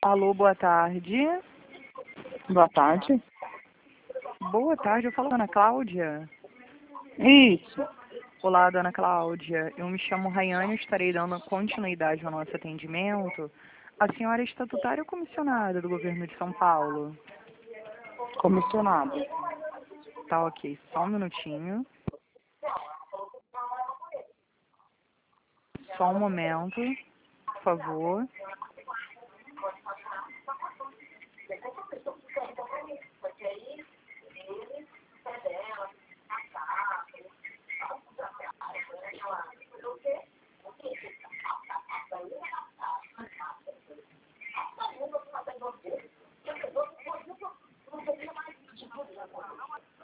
Alô, boa tarde. Boa tarde. Boa tarde, eu falo com a Ana Cláudia. Isso. Olá, dona Cláudia. Eu me chamo Rayane e estarei dando continuidade ao nosso atendimento. A senhora é estatutária ou comissionada do governo de São Paulo? Comissionado. Tá ok, só um minutinho. Só um momento, por favor.